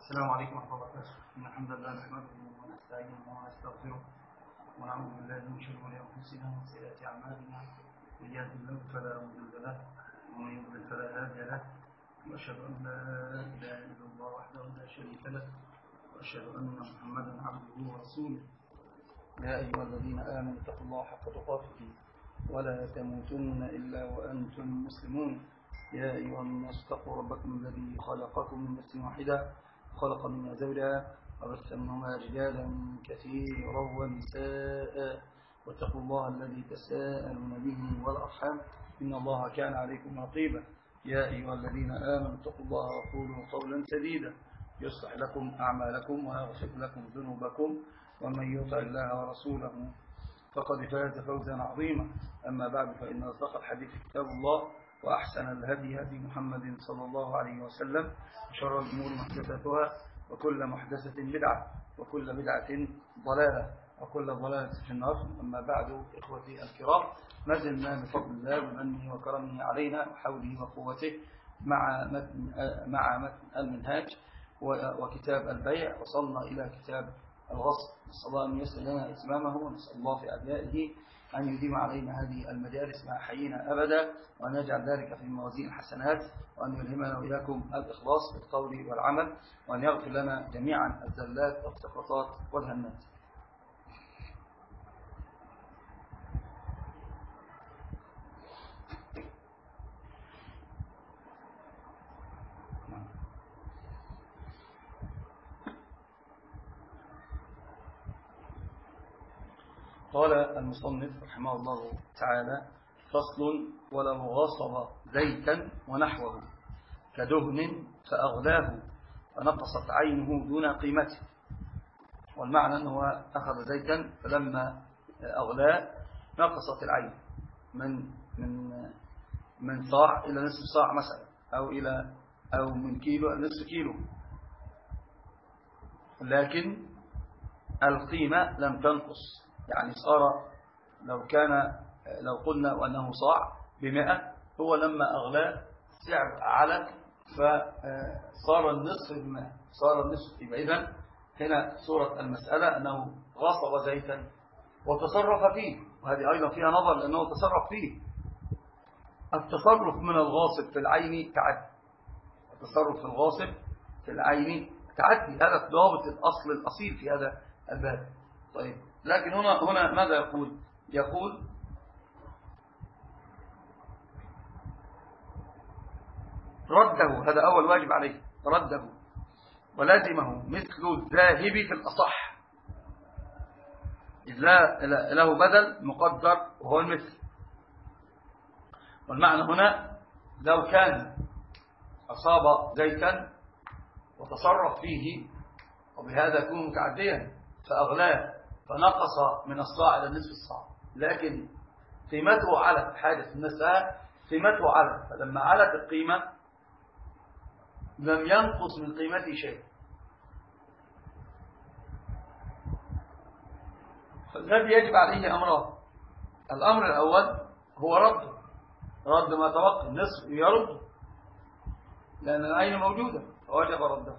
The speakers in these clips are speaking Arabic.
السلام عليكم ورحمة الله وبركاته. إن الحمد لله نحمده ونستعينه ونستغفره ونعوذ بالله من شرور أنفسنا ومن سيئات أعمالنا. من يهده الله فلا مضل له ومن يضلل فلا هادي له، وأشهد أن لا إله إلا الله وحده لا شريك له، وأشهد أن محمدا عبده ورسوله. يا أيها الذين آمنوا اتقوا الله حق تقاته ولا تموتن إلا وأنتم مسلمون. يا أيها الناس اتقوا ربكم الذي خلقكم من نفس واحدة خلق منها زوجها وبث منهما رجالا كثيرا ونساء، واتقوا الله الذي تساءلون به والأرحام إن الله كان عليكم رقيبا. يا أيها الذين آمنوا اتقوا الله وقولوا قولا سديدا يصلح لكم أعمالكم ويغفر لكم ذنوبكم، ومن يطع الله ورسوله فقد فاز فوزا عظيما. أما بعد، فإن أصدق الحديث كتاب الله، وأحسن الهدي هدي محمد صلى الله عليه وسلم، وشر الأمور محدثاتها، وكل محدثة بدعة، وكل بدعة ضلالة، وكل ضلالة في النار. أما بعد، إخوتي الكرام، ما زلنا بفضل الله ومنه وكرمه علينا وحوله وقوته مع متن المنهاج وكتاب البيع، وصلنا إلى كتاب الغصب. نسأل الله أن يسر لنا إتمامه، ونسأل الله في أعدائه أن يديم علينا هذه المجالس ما حيينا أبدا، وأن يجعل ذلك في موازين الحسنات، وأن يلهمنا وإياكم الإخلاص بالقول والعمل، وأن يغفر لنا جميعا الزلات والسقطات والهنات. قال المصنف رحمه الله تعالى: فصل: ولو غصب زيتا ونحوه كدهن فأغلاه فنقصت عينه دون قيمته. والمعنى أنه أخذ زيتا فلما أغلاه نقصت العين من صاع إلى نصف صاع مثلا، أو من كيلو إلى نصف كيلو، لكن القيمة لم تنقص. يعني صار لو قلنا أنه صاع ب100، هو لما أغلاه سعر على، فصار النصف ب100، صار النصف. يبقى إذن هنا صورة المسألة أنه غصب زيتا وتصرف فيه، وهذه أيضا فيها نظر لأنه تصرف فيه. التصرف من الغاصب في العين تعدي، التصرف في الغاصب في العين تعدي، هذا ضابط الأصل الأصيل في هذا الباب. طيب، لكن هنا ماذا يقول رده، هذا أول واجب عليه، رده ولازمه مثل الذاهب في الأصح، إذ له بدل مقدر وهو المثل. والمعنى هنا لو كان أصاب زيتا وتصرف فيه، وبهذا يكون متعديا، فأغلاه فنقص من الصاع إلى نصف الصاع، لكن قيمته علت، حادث النساء قيمته علت، فلما علت القيمة لم ينقص من قيمته شيء. فالذي يجب عليه أمران: الأمر الأول هو رد ما تبقى، النصف يرد، لأن العين موجودة فوجب رده.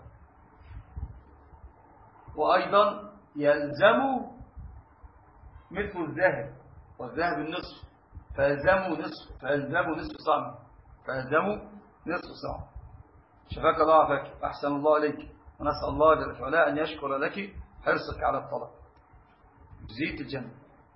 وأيضا يلزم مثل الذهب، والذهب النصف، فيلزموا نصف صاع، نصف صاع. شفاك الله وعافاك، أحسن الله إليك، ونسأل الله جل وعلا أن يشكر لك حرصك على الطلب، جزيت الجنة.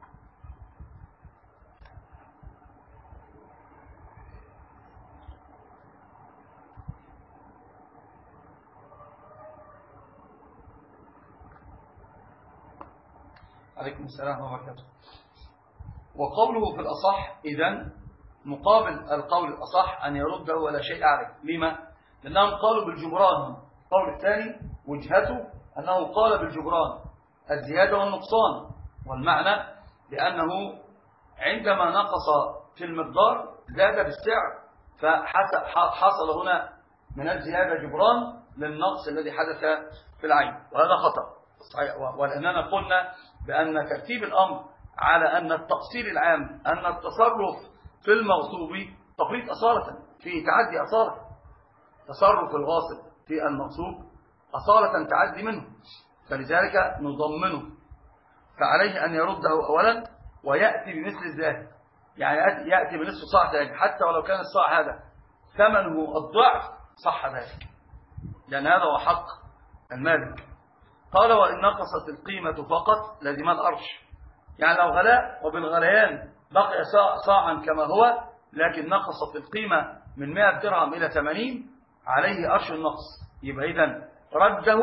عليكم السلام وبركاته. وقوله في الأصح إذن مقابل القول الأصح أن يرده ولا شيء عليه. لما؟ لأنهم قالوا بالجبران. القول الثاني وجهته أنه قال بالجبران الزيادة والنقصان، والمعنى بأنه عندما نقص في المقدار زاد بالسعر، فحصل هنا من الزيادة جبران للنقص الذي حدث في العين، وهذا خطأ صحيح. ولأننا قلنا بأن ترتيب الأمر على أن التقصير العام أن التصرف في المغصوب تفريط أصالة، فيه تعدي أصالة. تصرف الغاصب في المغصوب أصالة تعدي منه، فلذلك نضمنه، فعليه أن يرده أولا ويأتي بمثل الذهب، يعني يأتي بنصف صاع ذهب، حتى ولو كان الصاع هذا ثمنه الضعف صح ذلك، لأن هذا هو حق المالك. قال وإن نقصت القيمة فقط لزم الأرش، يعني لو غلاء وبالغليان بقي صاعا كما هو، لكن نقصت القيمة من 100 درهم إلى 80 عليه أرش النقص، يبقى إذن رده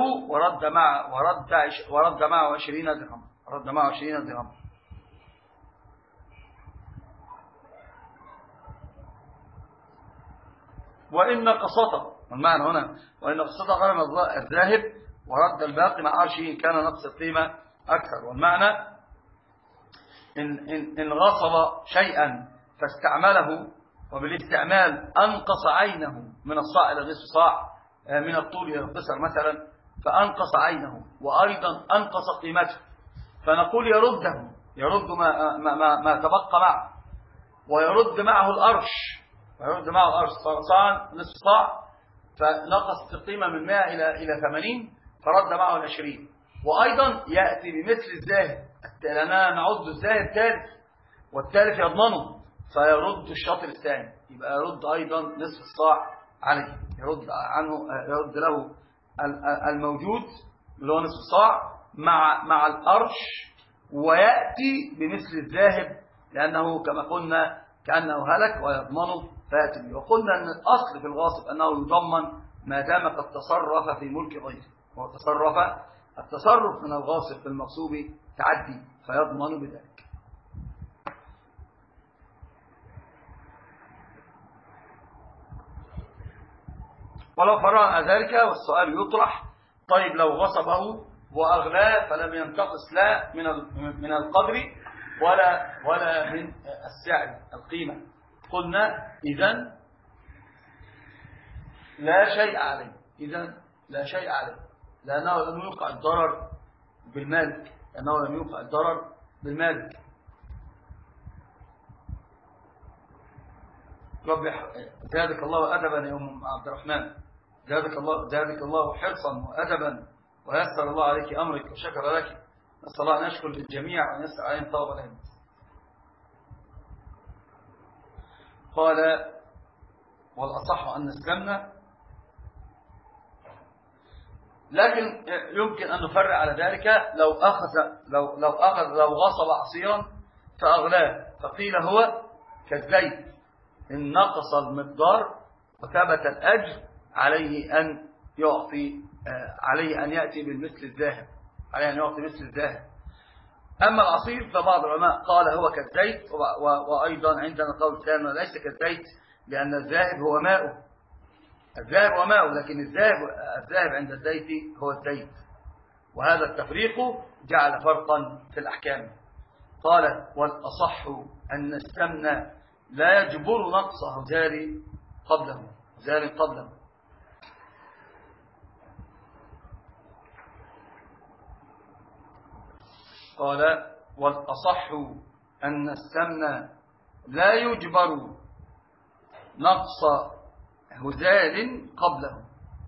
ورد معه 20 درهم، رد معه 20 درهم. وإن نقصته، المعنى هنا وإن نقصته غرم الذاهب ورد الباقي مع أرشه كان نقص القيمة أكثر. والمعنى إن غصب شيئا فاستعمله وبالاستعمال أنقص عينه من الصاع إلى نصف صاع، من الطول إلى القصر مثلا، فأنقص عينه وأيضا أنقص قيمته، فنقول يرد ما تبقى معه، ويرد معه الأرش، صاع نصف صاع، فنقصت القيمة من 100 إلى 80 فرد معه 20، وأيضا يأتي بمثل الذاهب، لأننا نعد الذاهب ثالث والثالث يضمنه، فيرد الشاطر الثاني، يبقى يرد أيضا نصف الصاع عليه، يرد له الموجود اللي هو نصف الصاع مع الأرش، ويأتي بمثل الذاهب لأنه كما قلنا كأنه هلك ويضمنه فيأتي به. وقلنا أن الأصل في الغاصب أنه يضمن ما دام قد تصرف في ملك غيره، التصرف من الغاصب في المغصوب تعدي فيضمن بذلك. ولو فرع ذلك والسؤال يطرح، طيب لو غصبه وأغلاه فلم ينتقص لا من القدر ولا من السعر القيمة، قلنا إذن لا شيء عليه، لأنه لم يوقع الضرر بالمالك، رب زادك الله أدبا يا أم عبد الرحمن، زادك الله حرصا وأدبا ويسر الله عليك أمرك وشكر لك، نسأل الله أن يشكر للجميع وأن يسر عليهم طلب العلم. قال والأصح أن نسلمنا، لكن يمكن أن نفرع على ذلك لو غصب عصيرا فأغلاه، فقيل هو كالزيت إن نقص المقدار وثبت الأجر عليه أن يأتي بالمثل الذاهب، عليه أن يعطي مثل الذاهب. أما العصير فبعض العلماء قال هو كالزيت، وأيضا عندنا قول ثاني ليس كالزيت، لأن الذاهب هو ماء، لكن الذاهب عند الزيت هو الزيت، وهذا التفريق جعل فرقا في الأحكام. قال والأصح أن السمن لا يجبر نقصه زار قبله. قال والأصح أن السمن لا يجبر نقص هزال قبله،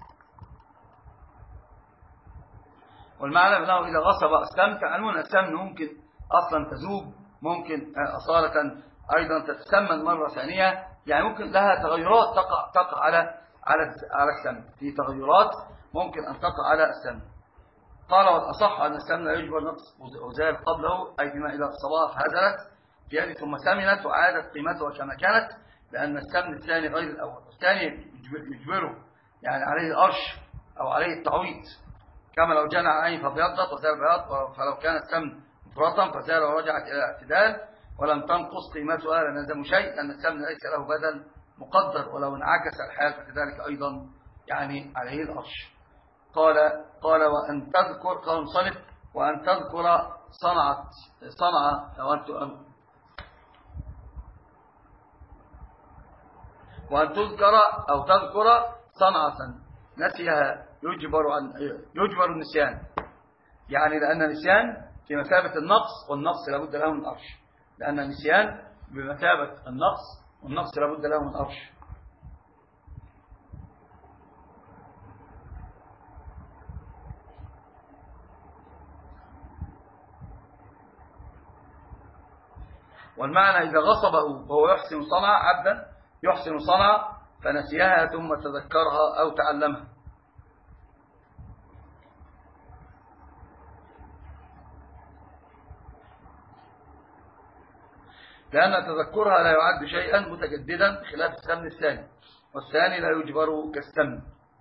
والمعنى أنه إذا غصب السمن، تعلمون السمن ممكن أصلا تذوب، ممكن أصالة أيضا تتسمن مرة ثانية، يعني ممكن لها تغيرات تقع على السمن، في تغيرات ممكن أن تقع على السمن. قال والأصح أن السمن لا يجبر نقص هزال قبله، أي بما إذا الصباح هزلت في يده ثم سمنت وعادت قيمتها كما كانت، لأن السمن الثاني غير الأول، الثاني يجبره يعني عليه الأرش أو عليه التعويض، كما لو جنى عين فبيضت وزال بياض، فلو كان السمن مفرطا فزال ورجعت إلى الاعتدال ولم تنقص قيمتها لا نلزم شيء، لأن السمن ليس له بدل مقدر، ولو انعكس الحال فكذلك أيضا يعني عليه الأرش. قال وأن تذكر قال المصنف وأن تذكر وأن تذكر أو تذكر صنعة نسيها يجبر النسيان، يعني لأن النسيان في مثابة النقص، والنقص لابد له من أرش، لأن النسيان بمثابة النقص والنقص لابد له من أرش. والمعنى إذا غصبه وهو يحسن صنع عبدا يحسن صنع فنسيها ثم تذكرها أو تعلمها. لأن تذكرها لا يعد شيئا متجددا بخلاف السمن الثاني، والثاني لا يجبر كالسمن.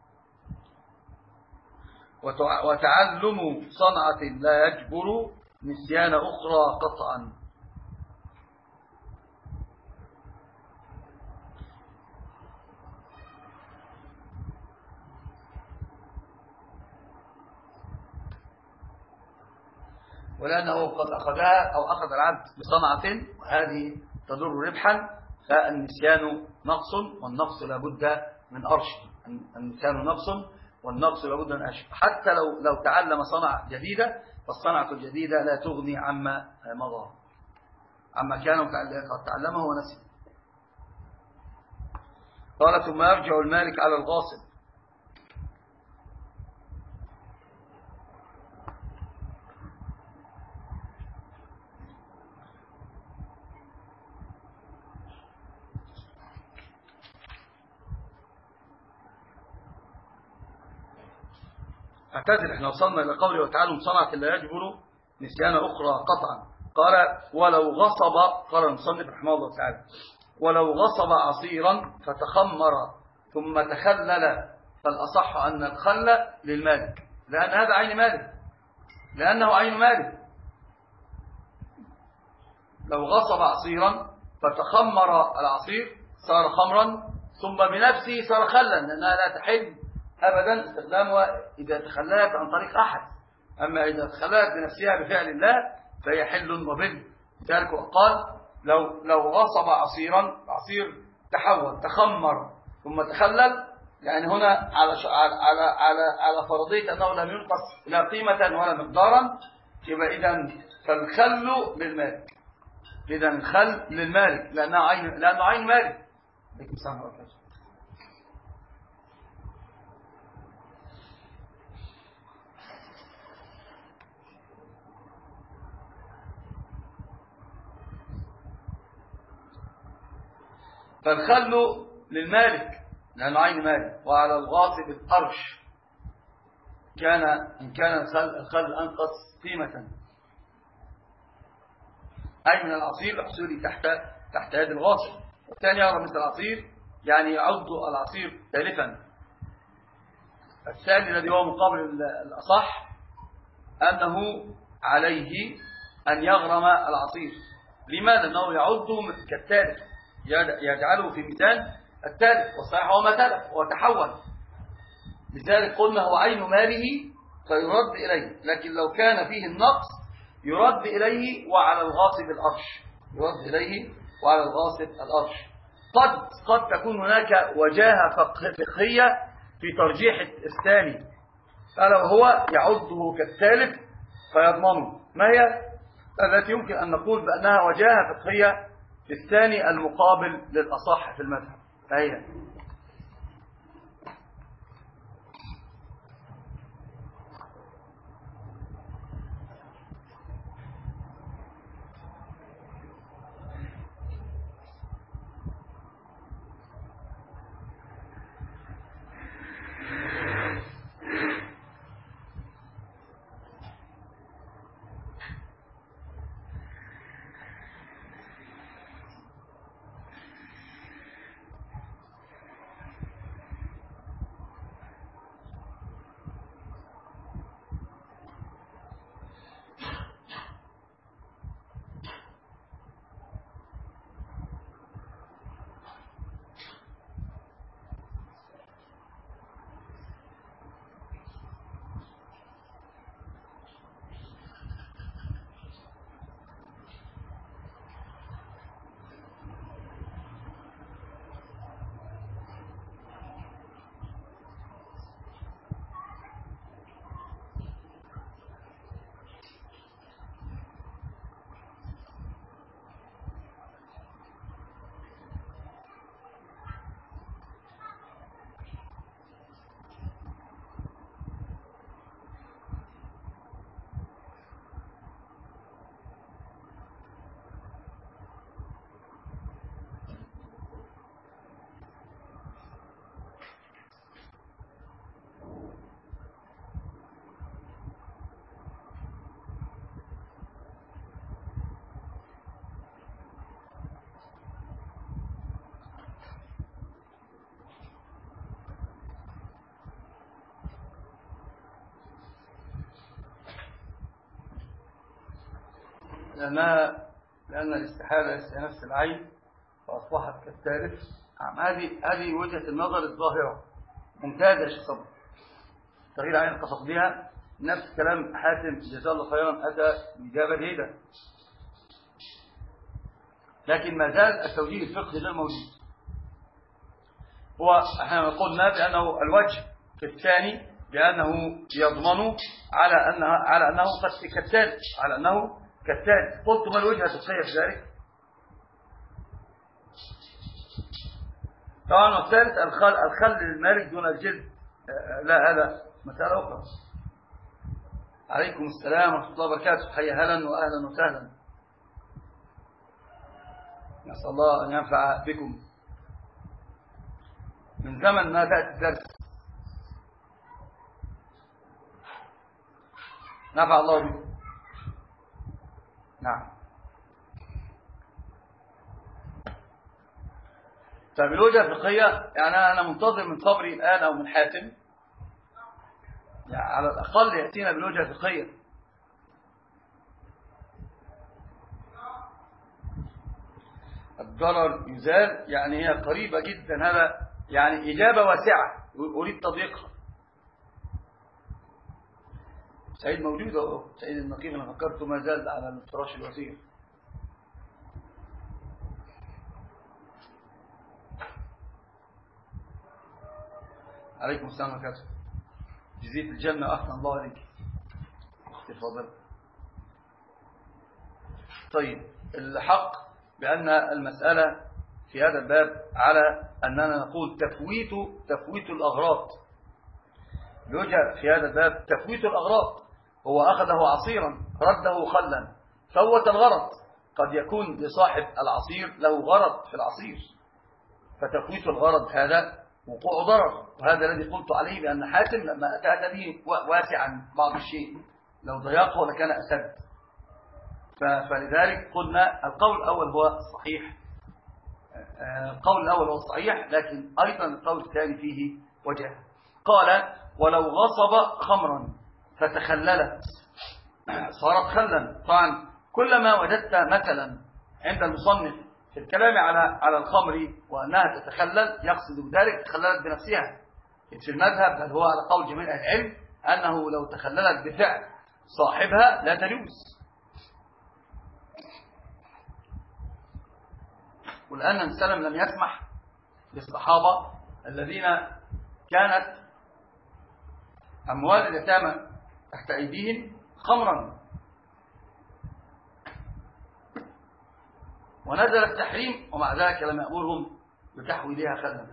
وتعلم صنعة لا يجبر نسيان أخرى قطعا. ولأنه قد أخذها أو أخذ العبد بصنعة وهذه تضر ربحا، فالنسيان نقص، والنقص لابد من أرش. النسيان نقص والنقص لابد من أرش. حتى لو تعلم صنعة جديدة، فالصنعة الجديدة لا تغني عما مضى، عما كان قد تعلمه ونسي. قال ثم يرجع المالك على الغاصب. اعتذر، احنا وصلنا إلى قوله وتعلم صنعة لا يجبر نسيان أخرى قطعا. قال ولو غصب، قال المصنف رحمه الله تعالى، ولو غصب عصيرا فتخمر ثم تخلل، فالأصح أن الخل للمالك، لأن هذا عين مالك، لأنه عين مالك. لو غصب عصيرا فتخمر العصير صار خمرا، ثم بنفسه صار خلا، لأنها لا تحل أبدا استخدامها إذا تخللت عن طريق أحد. أما إذا تخللت بنفسها بفعل الله فهي حل وبل. لذلك قال لو غصب عصيرا، العصير تحول تخمر ثم تخلل، يعني هنا على فرضية أنه لم ينقص لا قيمة ولا مقدارا، يبقى إذن فالخل للمالك. إذن الخل للمالك لأنه عين مالك. فالخل للمالك لأنه عين مالك. وعلى الغاصب الأرش، إن كان الخل أنقص قيمة، أي من العصير لحصوله تحت يد الغاصب. والثاني يرى مثل العصير، يعني يعد العصير تالفا. الثاني الذي هو مقابل الأصح أنه عليه أن يغرم العصير. لماذا؟ أنه يعد كالتالف، يجعله في ميزان التالف، والصحيح هو ما تلف وتحول. لذلك قلنا هو عين ماله فيرد إليه، لكن لو كان فيه النقص يرد إليه وعلى الغاصب الأرش، يرد إليه وعلى الغاصب الأرش. قد تكون هناك وجاهة فقهية في ترجيح الثاني، فلو هو يعده كالتالف فيضمنه. ما هي التي يمكن أن نقول بأنها وجاهة فقهية في الثاني المقابل للأصح في المذهب؟ فهي لأن الاستحالة نفس العين فأصبحت كالثالث. هذه وجهة النظر الظاهرة. ممتازة يا شيخ صبري. تغيير عين قصد بها نفس كلام حاتم جزاه الله خيرا، أتى بإجابة جيدة، لكن ما زال التوجيه الفقهي غير موجود. احنا قلنا بأنه الوجه في الثاني بأنه يضمن على أنه كالثالث، قلت ما الوجهة الفقهية في ذلك؟ طبعا الثالث الخل للمالك دون الجلد، لا هذا مسألة أخرى. عليكم السلام ورحمة الله وبركاته، حيا هلا وأهلا وسهلا، نسأل الله أن ينفع بكم. من زمن ما تأتي الدرس، نفع الله بكم. نعم. طيب الوجهة الفقهية، يعني أنا منتظر من صبري الآن أو من حاتم، يعني على الأقل يأتينا بالوجهة الفقهية. الضرر يزال، يعني هي قريبة جدا، هذا يعني إجابة واسعة أريد تضييقها. سعيد موجود أهو، سعيد النقيب، أنا فكرته ما زال على الفراش الوثيق. عليكم السلام ورحمة الله. جزيت الجنة، أحسن الله عليك. تفضل. طيب الحق بأن المسألة في هذا الباب على أننا نقول تفويت الأغراض. الوجه في هذا الباب تفويت الأغراض، هو أخذه عصيرا رده خلا، فوت الغرض. قد يكون لصاحب العصير له غرض في العصير، فتفويت الغرض هذا وقوع ضرر، وهذا الذي قلت عليه بأن حاتم لما أتى به واسعا بعض الشيء، لو ضيقه لكان أسد. فلذلك قلنا القول الأول هو الصحيح، لكن أيضا القول الثاني فيه وجه. قال ولو غصب خمرا فتخللت صارت خلا. طبعا كلما وجدت مثلا عند المصنف في الكلام على الخمر وأنها تتخلل، يقصد بذلك تخللت بنفسها. في المذهب بل هو على قول جميع العلم أنه لو تخللت بفعل صاحبها لا تجوز. والآن النبي صلى الله عليه وسلم لم يسمح للصحابة الذين كانت أموال اليتامى تحت أيديهم خمرا، ونزل التحريم ومع ذلك لم يأمرهم بتحويلها خلا.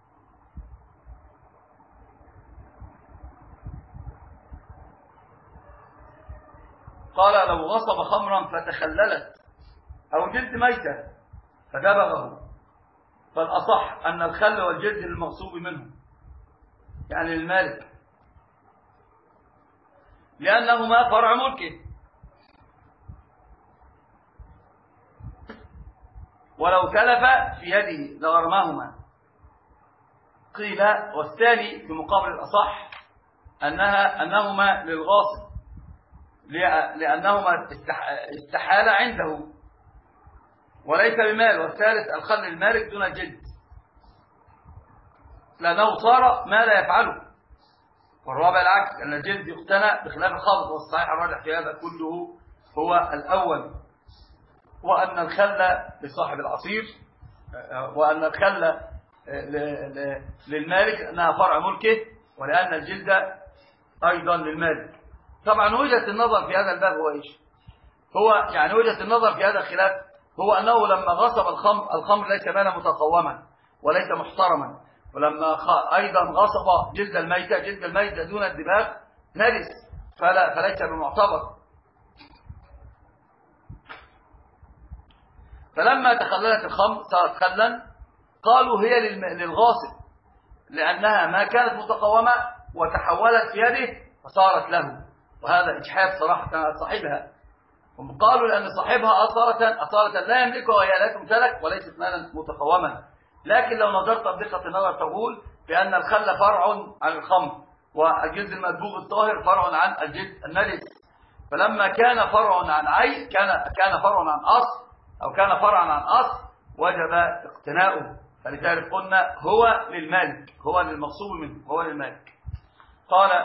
قال لو غصب خمرا فتخللت أو جلد ميتة فدبغه، فالأصح أن الخل والجلد المغصوب منه يعني للمالك، لأنهما فرع ملكه، ولو تلف في يده لغرماهما. قيل والثاني في مقابل الأصح أنهما للغاصب لأنهما استحال عنده وليس بمال. والثالث الخل المالك دون الجلد لأنه صار ما لا يفعله. والرابع العكس، أن الجلد يقتنى بخلاف الخلط. والصحيح الراجح في هذا كله هو الأول، وأن الخل لصاحب العصير، وأن الخل للمالك أنها فرع ملكه، ولأن الجلد أيضا للمالك. طبعا وجهة النظر في هذا الباب هو إيش؟ هو يعني وجهة النظر في هذا الخلاف هو أنه لما غصب الخمر ليس مالا متقوما وليس محترما، ولما أيضا غصب جلد الميتة دون الدباغ نجس فليس بمعتبر. فلما تخللت الخمر صارت خلا، قالوا هي للغاصب لأنها ما كانت متقومة وتحولت في يده فصارت له، وهذا إجحاف صراحة صاحبها. هم قالوا لأن صاحبها أصالة لا يملكها وهي لا تمتلك وليست مالا متقوما. لكن لو نظرت بدقة النظر تقول بأن الخل فرع عن الخمر، والجلد المدبوغ الطاهر فرع عن الجلد النجس، فلما كان فرع عن عين كان فرع عن أصل، أو كان فرعا عن أصل، وجب اقتناؤه. فلذلك قلنا هو للمالك، هو للمغصوب منه، هو للمالك. قال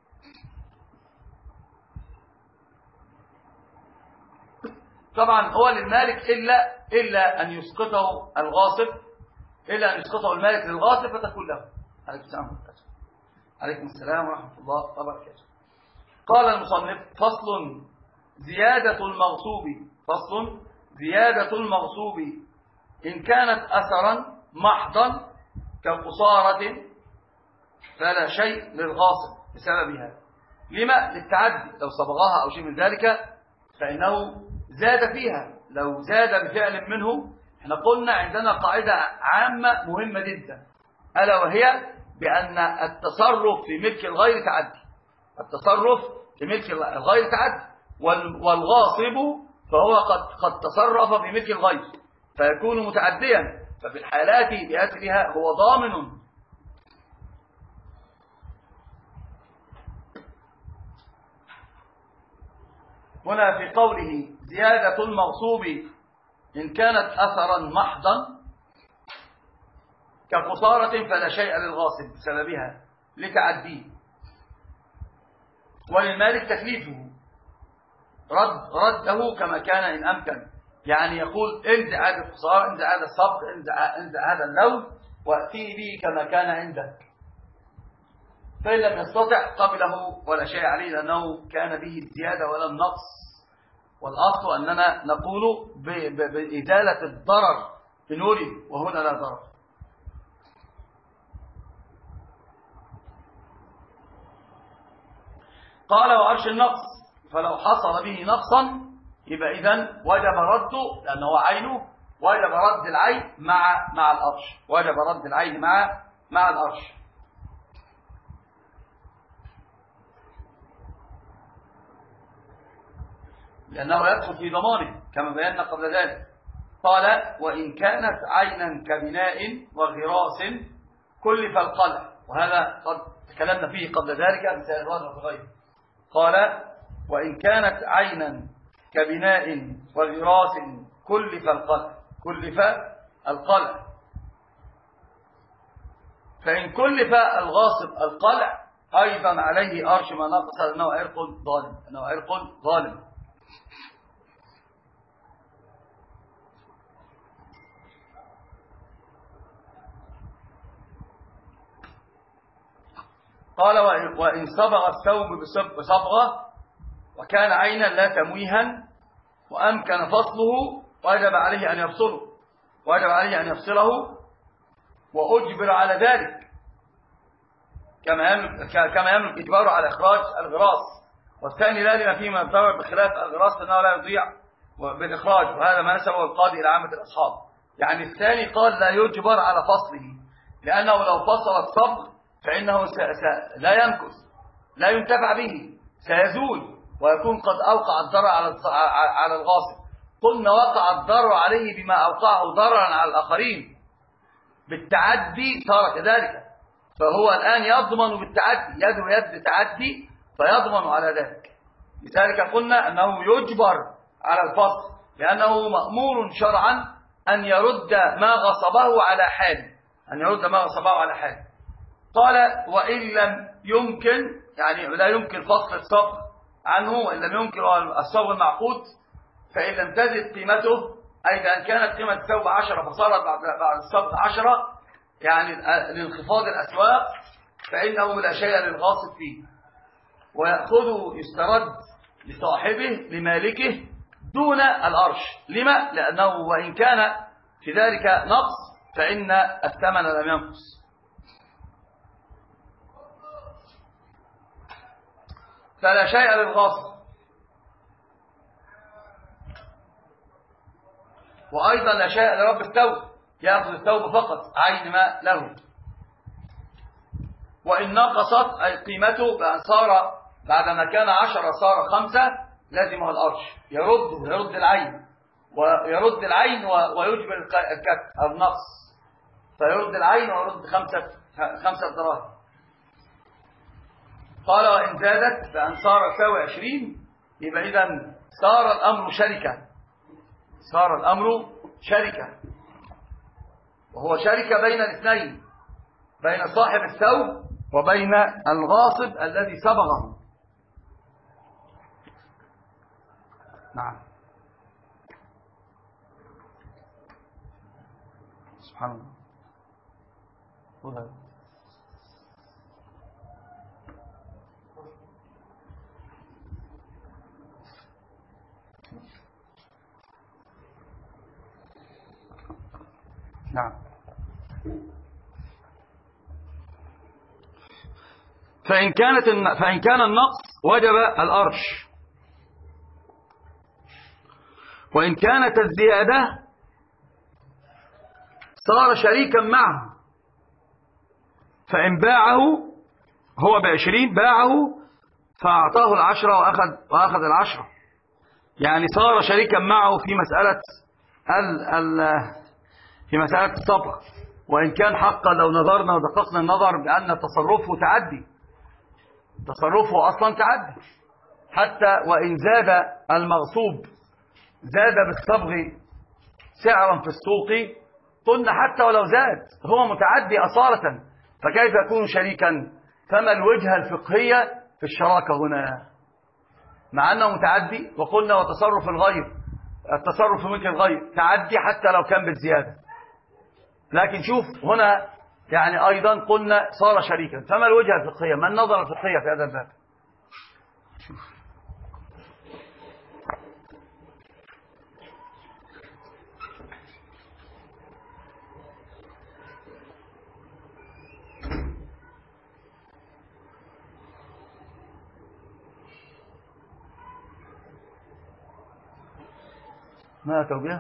طبعا هو للمالك إلا أن يسقطه الغاصب، إلا أن يسقطه المالك للغاصب فتكون له. عليكم السلام ورحمة الله وبركاته. قال المصنف: فصل زيادة المغصوب. فصل زيادة المغصوب إن كانت أثرا محضا كقصارة فلا شيء للغاصب بسببها. لما؟ للتعدي، لو صبغها أو شيء من ذلك فإنه زاد فيها. لو زاد بفعل منه، احنا قلنا عندنا قاعدة عامة مهمة جدا، ألا وهي بأن التصرف في ملك الغير تعدي. التصرف في ملك الغير تعدي، والغاصب فهو قد تصرف في ملك الغير فيكون متعديا، ففي الحالات بأسرها هو ضامن. هنا في قوله زيادة المغصوب إن كانت أثرا محضا كقصارة فلا شيء للغاصب بسببها لتعديه، وللمالك تكليفه رده كما كان إن أمكن. يعني يقول انزع هذا القصار، انزع هذا الصبغ، انزع هذا اللون وأتيه به كما كان عندك. فإن لم يستطع قبله ولا شيء عليه، لأنه كان به الزيادة ولا النقص. والأصل أننا نقول بإزالة الضرر إن ولد، وهنا لا ضرر. قال: وعرش النقص، فلو حصل به نقصا يبقى إذن وجب رده، لأنه عينه، وجب رد العين مع الأرش، وجب رد العين مع الأرش. لأنه يدخل في ضمانه كما بينا قبل ذلك. قال: وإن كانت عينا كبناء وغراس كلف القلع، وهذا قد تكلمنا فيه قبل ذلك مثال الوضع في غيره. قال: وإن كانت عينا كبناء وغراس كلف القلع، كلف القلع. فإن كلف الغاصب القلع أيضا عليه أرش ما نقص، أنه عرق ظالم، أنه عرق ظالم. قال: وإن صبغ الثوب بصبغة وكان عينا لا تمويها وأمكن فصله وجب عليه أن يفصله، وجب عليه أن يفصله وأجبر على ذلك، كما يملك إجباره على إخراج الغراس. والثاني لا لما فيه من الضرر بخلاف الغراس لأنه لا يضيع بالإخراج، وهذا ما نسبه القاضي إلى عامة الأصحاب. يعني الثاني قال لا يجبر على فصله، لأنه لو فصل الصبغ فإنه لا يمكث، لا ينتفع به، سيزول ويكون قد أوقع الضرر على الغاصب. قلنا وقع الضرر عليه بما أوقعه ضررا على الآخرين بالتعدي، صار كذلك، فهو الآن يضمن بالتعدي، يده يد تعدي فيضمن على ذلك. لذلك قلنا أنه يجبر على الفصل، لأنه مأمور شرعا أن يرد ما غصبه على حاله، أن يرد ما غصبه على حاله. قال: وإن لم يمكن، يعني لا يمكن فصل الصبغ عنه، وإن لم يمكن الصبغ المعقود، فإن لم تزد قيمته، أي بأن كانت قيمة الثوب 10 فصارت بعد الصبغ 10، يعني لانخفاض الأسواق، فإنه لا شيء للغاصب فيه، ويأخذه يسترد لصاحبه لمالكه دون الأرش. لما؟ لأنه وإن كان في ذلك نقص فإن الثمن لم ينقص. فلا شيء للغاصب. وأيضا لا شيء لرب الثوب، يأخذ الثوب فقط عين ما له. وإن نقصت أي قيمته بأن صار بعدما كان 10 صار 5 لازمه الأرش، يرد العين، ويرد العين ويجبر الكت النقص، فيرد العين ويرد 5 دراهم. قال: وإن زادت بأن صار يساوي 20 يبقى إذن صار الأمر شركة، صار الأمر شركة، وهو شركة بين الاثنين، بين صاحب الثوب وبين الغاصب الذي صبغه. نعم. سبحان الله. نعم. فإن كان النقص وجب الأرش، وإن كانت الزيادة صار شريكا معه، فإن باعه هو ب20 باعه فأعطاه 10 وأخذ 10، يعني صار شريكا معه في مسألة الصبغ. وإن كان حقا لو نظرنا ودققنا النظر بأن تصرفه تعدي، تصرفه أصلا تعدي، حتى وإن زاد المغصوب زاد بالصبغ سعرا في السوق، قلنا حتى ولو زاد هو متعدي أصالة، فكيف يكون شريكا؟ فما الوجهة الفقهية في الشراكة هنا مع أنه متعدي؟ وقلنا وتصرف الغير، التصرف في ملك الغير تعدي حتى لو كان بالزيادة، لكن شوف هنا يعني أيضا قلنا صار شريكا، فما الوجهة الفقهية؟ ما النظرة الفقهية في هذا الباب؟ ما توبيه؟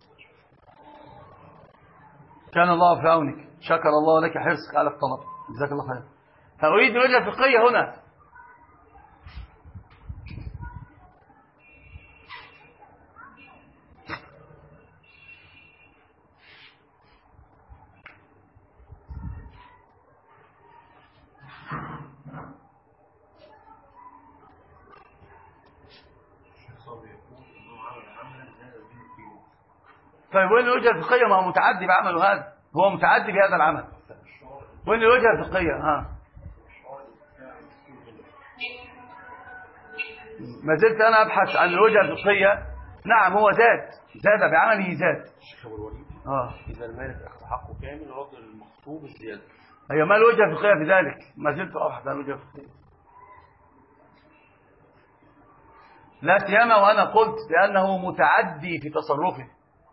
كان الله في عونك، شكر الله لك حرصك على الطلب، جزاك الله خير. فأريد الوجهة الفقهية هنا. طيب وين الوجهة الفقهية؟ ما هو متعدي بعمله هذا، هو متعدي بهذا العمل، وين الوجهة الفقهية؟ ما زلت أنا أبحث عن الوجهة الفقهية. نعم هو زاد بعمله زاد. إذا المالك أخذ حقه كامل ورد المخطوب الزيادة. هي ما الوجهة الفقهية في ذلك؟ ما زلت أبحث عن الوجهة الفقهية، لا سيما وأنا قلت بأنه متعدي في تصرفه.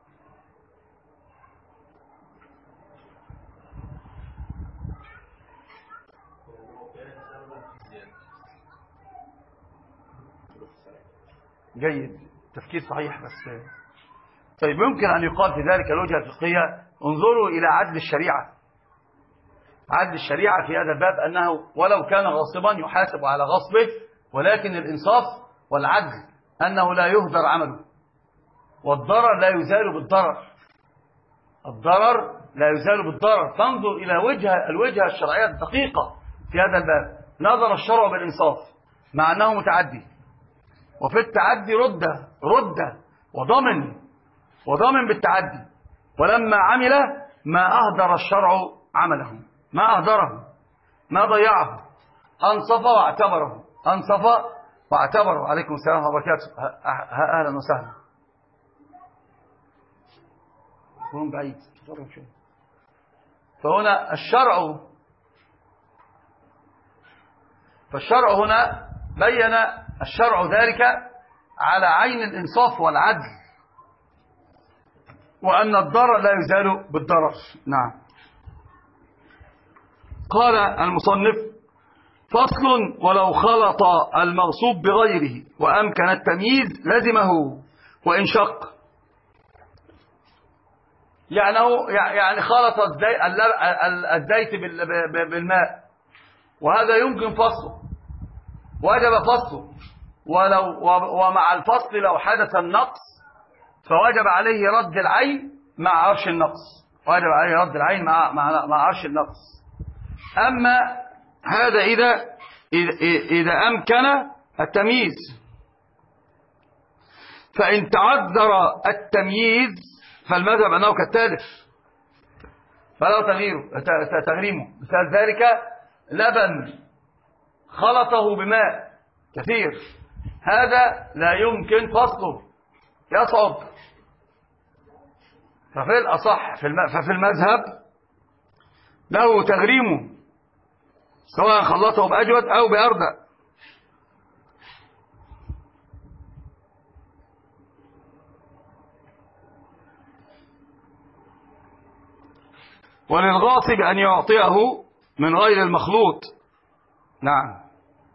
جيد، تفكير صحيح. بس طيب يمكن أن يقال في ذلك الوجهة الفقهية انظروا إلى عدل الشريعة. عدل الشريعة في هذا الباب أنه ولو كان غاصبا يحاسب على غصبه، ولكن الإنصاف والعدل أنه لا يهدر عمله، والضرر لا يزال بالضرر، الضرر لا يزال بالضرر. فانظر إلى الوجهة الشرعية الدقيقة في هذا الباب. نظر الشرع بالإنصاف مع أنه متعدي، وفي التعدي رد وضمن بالتعدي، ولما عمل ما أهدر الشرع عمله، ما أهدره، ما ضيعه، أنصف واعتبره. عليكم السلام ورحمة الله وبركاته، أهلا وسهلا. يكون بعيد فهنا فالشرع هنا بين الشرع ذلك على عين الإنصاف والعدل، وأن الضرر لا يزال بالضرر. نعم. قال المصنف: فصل: ولو خلط المغصوب بغيره وأمكن التمييز لزمه وإن شق. يعني خلط الزيت بالماء، وهذا يمكن فصله، وجب فصله. ومع الفصل لو حدث النقص فوجب عليه رد العين مع عرش النقص، وجب عليه رد العين مع عرش النقص. أما هذا إذا أمكن التمييز، فإن تعذر التمييز فالمذهب أنه كالتالف فلا تغريمه. مثال ذلك لبن خلطه بماء كثير، هذا لا يمكن فصله، يصعب. ففي الأصح ففي المذهب له تغريمه سواء خلطه بأجود أو بأردأ. وللغاصب أن يعطيه من غير المخلوط. نعم.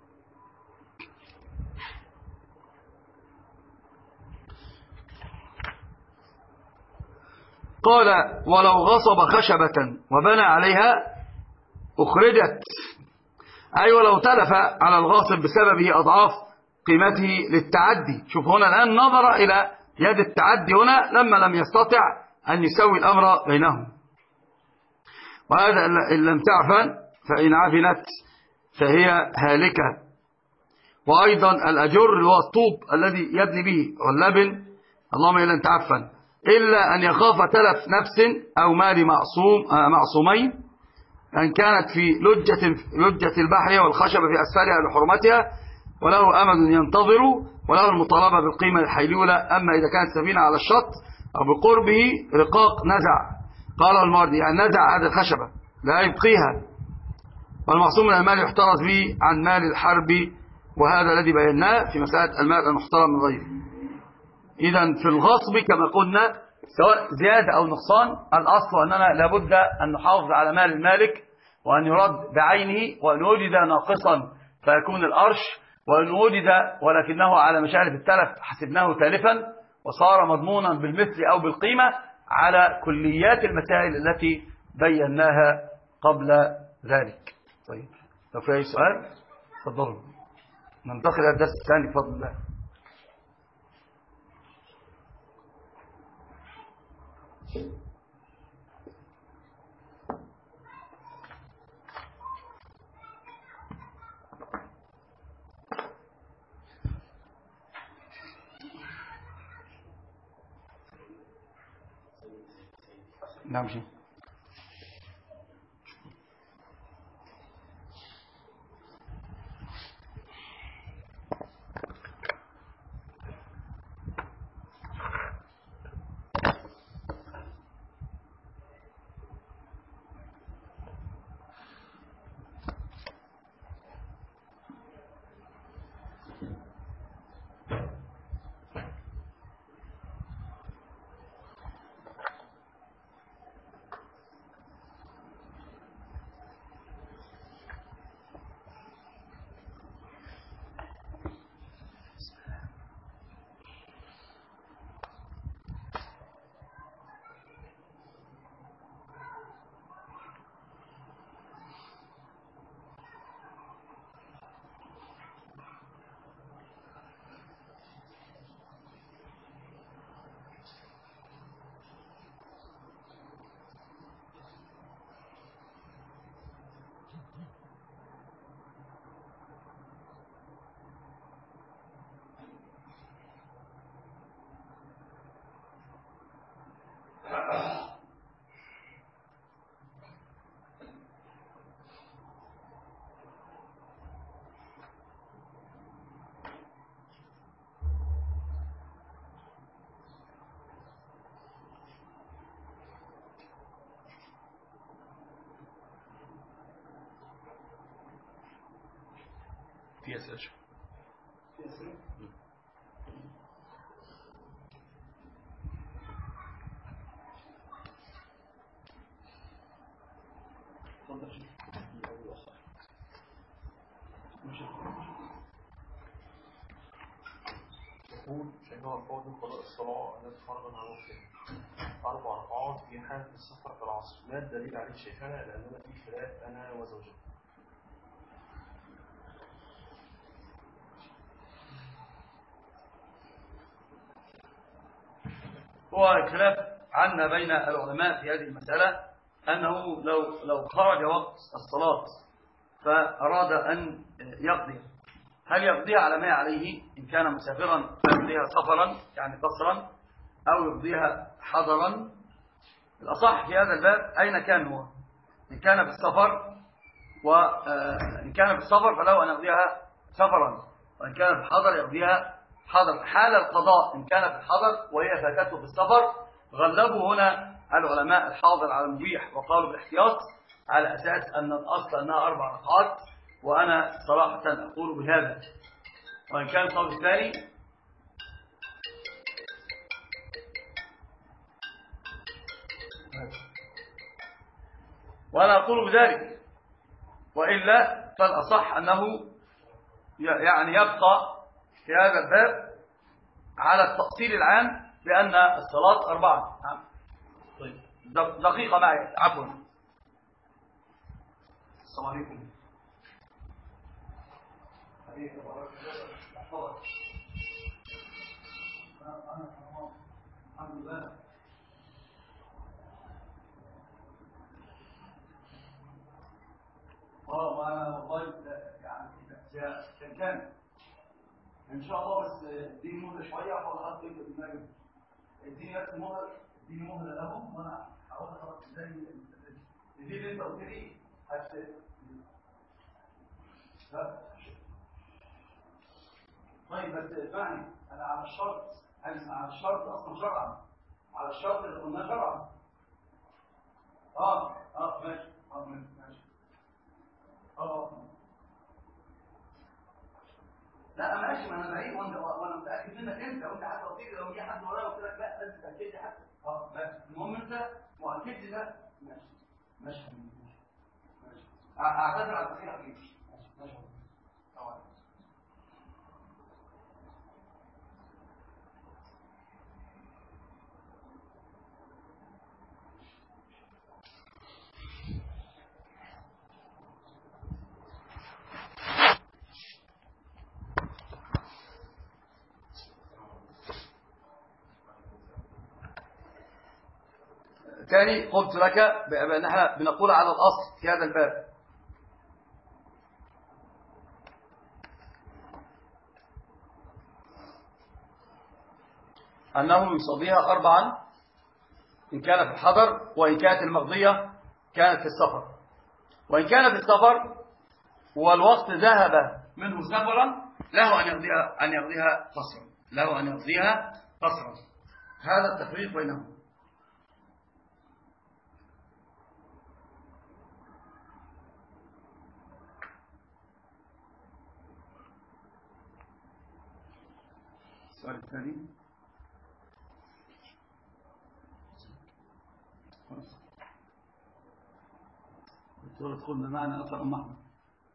قال ولو غصب خشبة وبنى عليها أخرجت، أي ولو تلف على الغاصب بسببه أضعاف قيمته للتعدي. شوف هنا الآن نظر إلى يد التعدي هنا لما لم يستطع أن يسوي الأمر بينهم. وهذا إن لم تعفن فإن عفنت فهي هالكة. وأيضا الأجر اللي هو الطوب الذي يبني به واللبن، اللهم إلا أن تعفن، إلا أن يخاف تلف نفس أو مال معصومين، أن كانت في لجة البحر والخشب في أسفلها لحرمتها وله أمد ينتظر وله المطالبة بالقيمة الحيلولة. أما إذا كانت سفينة على الشط أو بقربه رقاق نزع، قال الماردي يعني نزع هذه الخشبة لا يبقيها، والمعصوم من المال يحترز به عن مال الحرب، وهذا الذي بيناه في مسألة المال المحترم من غيره. إذن في الغصب كما قلنا سواء زيادة أو نقصان، الأصل أننا لابد أن نحافظ على مال المالك وأن يرد بعينه، وأن وجد ناقصا فيكون الأرش، وأن وجد ولكنه على مشارف التلف حسبناه تالفا وصار مضمونا بالمثل أو بالقيمة على كليات المسائل التي بيناها قبل ذلك. طيب لو في أي سؤال تفضلوا، ننتقل إلى الدرس الثاني بفضل الله. نعم شيء. في أسئلة شو؟ في أسئلة؟ يقول شيخنا الفاضل قضاء الصلاة التي فرضا عن وقتها 4 ركعات في حالة السفر في العصر، ما الدليل عليه شيخنا؟ لأننا في خلاف أنا وزوجتي. هو خلاف عنا بين العلماء في هذه المسألة، أنه لو خرج وقت الصلاة فأراد أن يقضي، هل يقضيها على ما عليه إن كان مسافرا يقضيها سفرا يعني قصرا، أو يقضيها حضرا؟ الأصح في هذا الباب أين كان هو؟ إن كان في السفر وإن كان في السفر فله أن يقضيها سفرا، وإن كان في الحضر يقضيها حضر. حال القضاء إن كان في الحضر وهي فاتته في السفر، غلبوا هنا العلماء الحاضر على المبيح وقالوا بالاحتياط، على أساس أن الأصل أنها 4 ركعات، وأنا صراحة أقول بهذا. وإن كان القول الثاني وأنا أقول بذلك، وإلا فالأصح أنه يعني يبقى في هذا الباب على التأصيل العام بأن الصلاة 4. طيب دقيقة معي، عفوا. السلام عليكم. الحمد لله. وانا والله يعني كان ان شاء الله، بس اديني مهله شويه وخلاص تبدا دماغي. اديني بس مهله، اديني مهله لهم، وانا هحاول اخلص ازاي دي اللي انت قلت لي طيب بس اسمعني، انا على الشرط، على الشرط اصلا شرعا، على الشرط اللي قلناه شرعا. ماشي. ماشي. لا ماشي، ما انا بعيد وانا متاكد منك انت، وانت حتى قلت لي لو جه حد ورايا قلت لك لا لازم تاكد لي حتى. ماشي، المهم انت مؤكد لي ده. ماشي. اعتذر على التاخير حبيبي. ماشي. ثاني قلت لك بأن احنا بنقول على الأصل في هذا الباب أنه يصليها 4 إن كان في الحضر، وإن كانت المقضية كانت في السفر. وإن كان في السفر والوقت ذهب منه سفرا، له أن يقضيها قصرا، له أن يقضيها قصرا. هذا التفريق بينهم. السؤال الثاني الدكتور ادخلنا معنا أثر أم أحمد.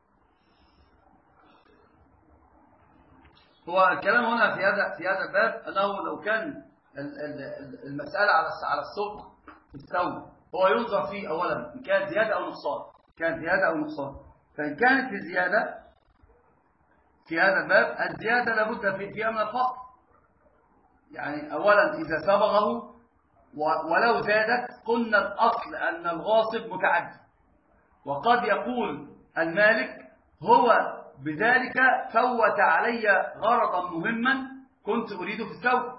هو الكلام هنا في هذا الباب أنه لو كان المسألة على السوق في الثوب، هو ينظر فيه أولا إن كانت زيادة أو نقصان. فإن كانت في زيادة في هذا الباب، الزيادة لابد فيها من الفقر. يعني أولا إذا سبغه ولو زادت، قلنا الأصل أن الغاصب متعدي، وقد يقول المالك هو بذلك فوت علي غرضا مهما كنت أريده في الثوب،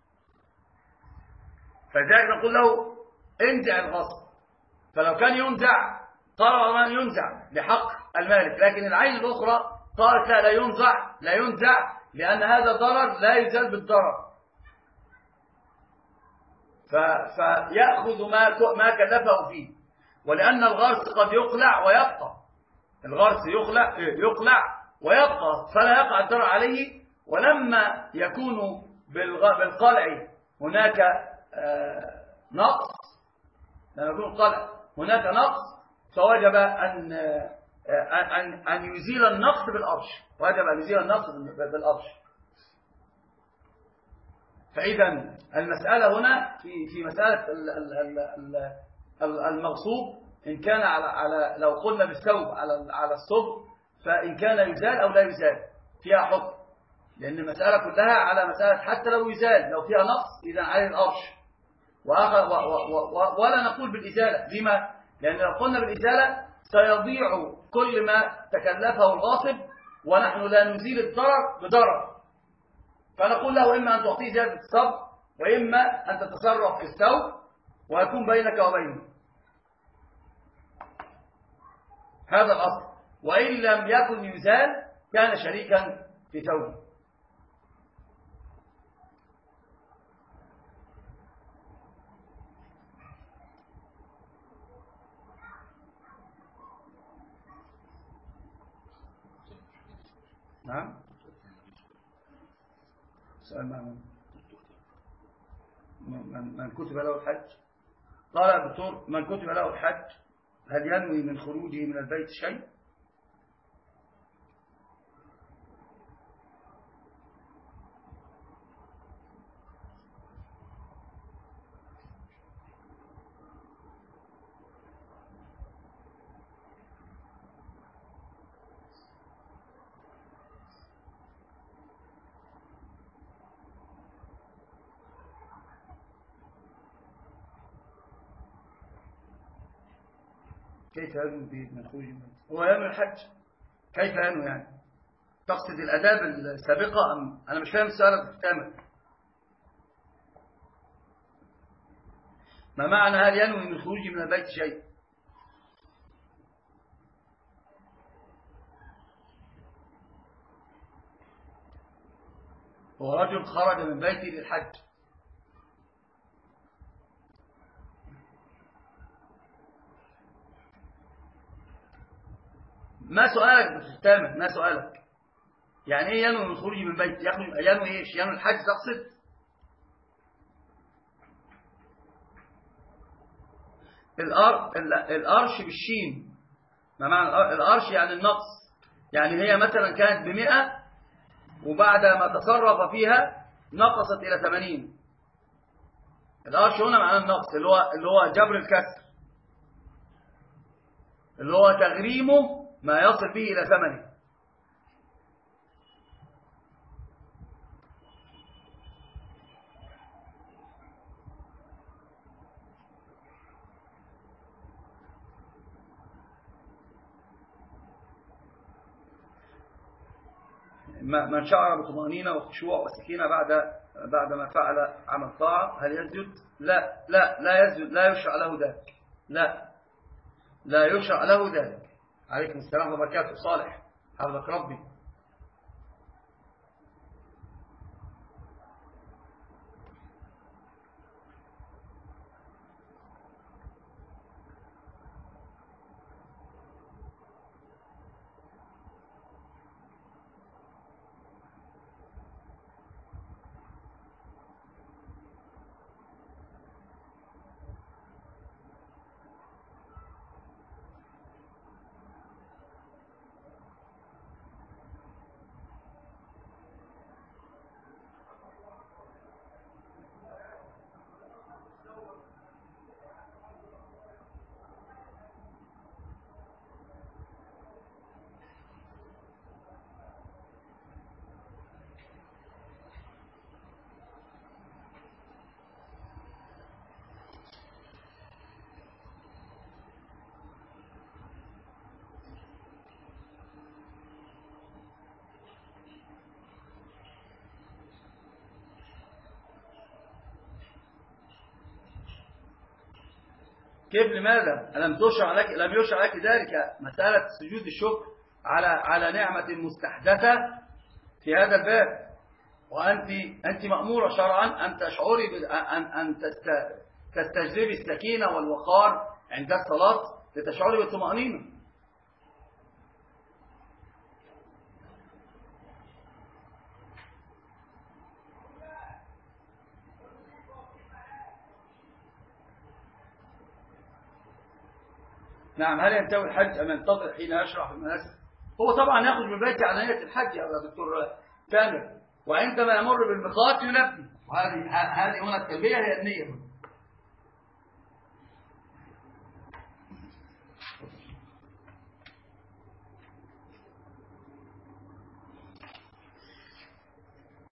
فذلك نقول له انزع الغصب. فلو كان ينزع طلب من ينزع لحق المالك، لكن العين الأخرى قالت لا ينزع لأن هذا ضرر لا يزال بالضرر، فيأخذ ما كلفه فيه. ولأن الغرس قد يقلع ويبقى، الغرس يقلع ويبقى، فلا يقع الضرر عليه. ولما يكون بالقلع هناك نقص، لما يكون القلع هناك نقص، فوجب أن يزيل النقص بالأرش، فإذا المسألة هنا في مسألة المغصوب، إن كان على لو قلنا بالثوب على الصبغ، فإن كان يزال أو لا يزال فيها حكم، لأن المسألة كلها على مسألة حتى لو يزال، لو فيها نقص إذا عليه الأرش، ولا نقول بالإزالة. لما؟ لأن لو قلنا بالإزالة سيضيع كل ما تكلفه الغاصب ونحن لا نزيل الضرر بضرر، فنقول له إما أن تعطيه زيادة الصبر وإما أن تتصرف في الثوب ويكون بينك وبينه. هذا الأصل. وإن لم يكن يزال كان شريكا في ثوبه. نعم. سؤال من كتب له الحج. قال يا دكتور من كتب له الحج هل ينوي من خروجه من البيت شيء؟ كيف ينوي من خروج الميت؟ هو ينوي الحج. كيف ينوي يعني؟ تقصد الآداب السابقة أم أنا مش فاهم السؤال كامل؟ ما معنى هل ينوي من خروجه من البيت شيء؟ هو رجل خرج من بيته للحج، ما سؤالك تامر؟ ما سؤالك؟ يعني ايه ينوي من خروجه من بيت؟ ينوي ايش؟ ينوي الحج تقصد؟ الأرش بالشين. ما معنى الأرش؟ يعني النقص. يعني هي مثلا كانت ب100 وبعد ما تصرف فيها نقصت إلى 80. الأرش هنا معناه النقص اللي هو جبر الكسر، اللي هو تغريمه ما يصل به إلى ثمنه. من شعر بطمأنينة وخشوع وسكينة بعد ما فعل عمل طاعة هل يسجد؟ لا يسجد، لا يشرع له ذلك. لا يشرع له ذلك. عليكم السلام وبركاته. صالح حفظك ربي. كيف؟ لماذا؟ لم يشرع لك ذلك؟ مسألة سجود الشكر على نعمة مستحدثة في هذا الباب، وأنت مأمورة شرعا أن تشعري أن تستجلبي السكينة والوقار عند الصلاة لتشعري بالطمأنينة. نعم. هل ينتهي الحج أم ينتظر حين يشرع في المناسك؟ هو طبعا يخرج من بيته على نية الحج يا دكتور كامل، وعندما يمر بالميقات يلبي. هذه هنا التلبية هي النية.